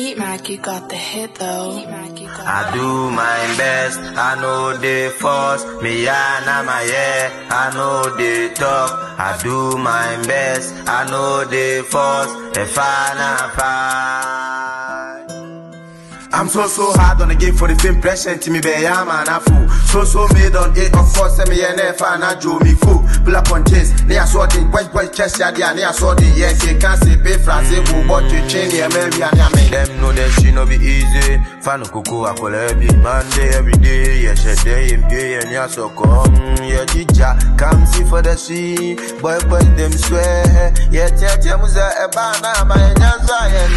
Heat Mac, you got the hit though. I do my best, I know they force me, and my yeah, I know they talk. I do my best, I know they force if I fight. I'm so hard on the game for the fame pressure to me be a man a fool. So made on it, of course, me and if I not do me fool. Pull up on chase, near saw the boy chest ya near saw the yes, you can't say pay France, who bought you chain ya maybe and ya make them know that she no be easy. Fan cuckoo, I call every Monday, every day, yes, a day in pay and ya so come, yeah, teacher, come see for the sea, boy, them swear, yeah, tell musa a banana, my nyanza,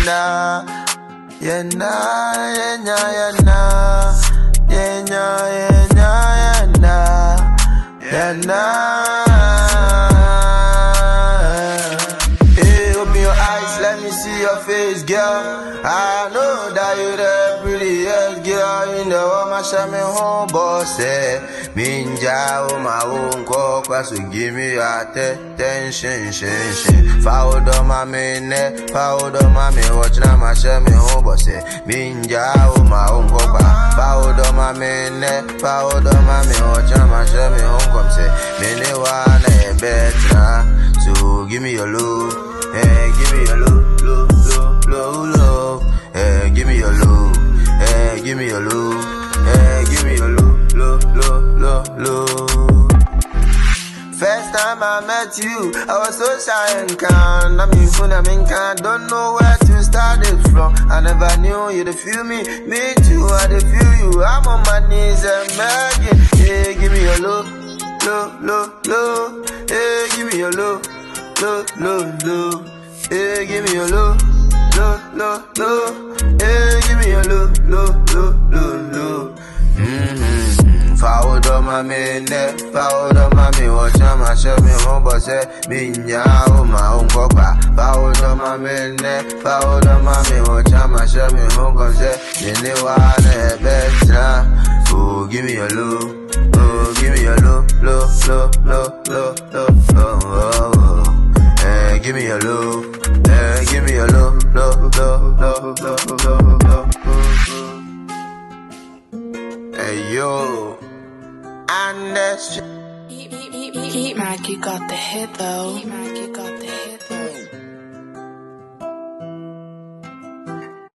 Yena, hey, open your eyes, let me see your face, girl. I know that you're the prettiest girl in the world. My shaman home boss, Minja, oh my own coca, so give me your attention, Foul on my man, foul on my man, watch now my shaman home boss, Minja, oh my own coca, foul on my man, foul on my man, watch now my shaman home come say, many one better, so give me your love, hey, give me your love, low, hey, give me your love, hey, give me your love, hey, give me your love, low. First time I met you, I was so shy and calm. I mean, don't know where to start it from. I never knew you to feel me too, I to feel you. I'm on my knees and begging, hey, give me your love, low, hey, give me your love, low, hey, give me your love. Hey, give me your love, low. Foul on my man, foul on my man, watch out, my show me home, but say, Minya, oh my own copa. Foul on my man, foul on my man, watch out, my show me home, but say, anyone better. Oh, give me your love, oh, give me your love, low. Hey, give me your love. Give me your love. Hey yo, and that's Heat Mac, you got the hit though.